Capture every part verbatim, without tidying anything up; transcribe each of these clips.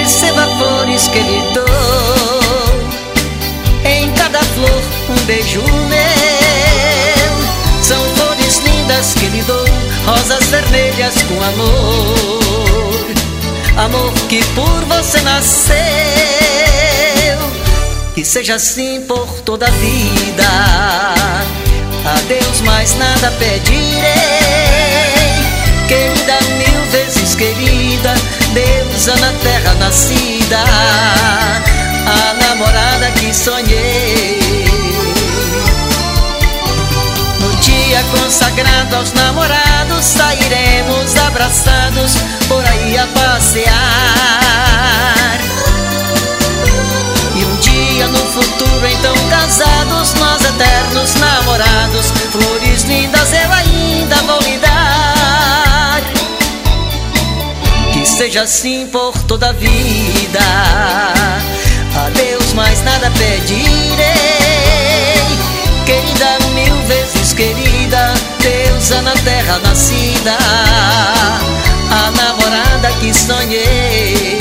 receba flores que lhe dou, em cada flor um beijo meu. São flores lindas que lhe dou, rosas vermelhas com amor, amor que por você nasceu. Que seja assim por toda a vida, a Deus mais nada pedirei. Querida, mil vezes querida, deusa na terra nascida, a namorada que sonhei. No dia consagrado aos namorados, sairemos abraçados por aí a passear. E um dia no futuro, então casados, nós eternos namorados, flores lindas eu ainda vou lhe dar. Que seja assim por toda a vida, a Deus mais nada pedirei. Querida, mil vezes querida, deusa na terra nascida, a namorada que sonhei.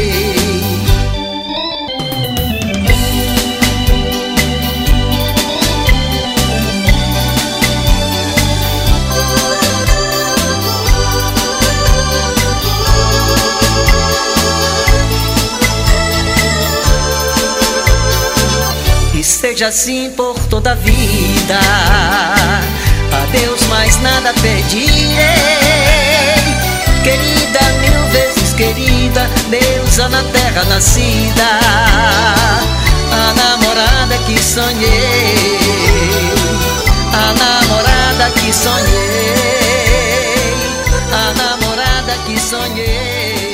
Seja assim por toda a vida, a Deus mais nada pedirei. Querida, mil vezes querida, deusa na terra nascida, a namorada que sonhei, a namorada que sonhei, a namorada que sonhei.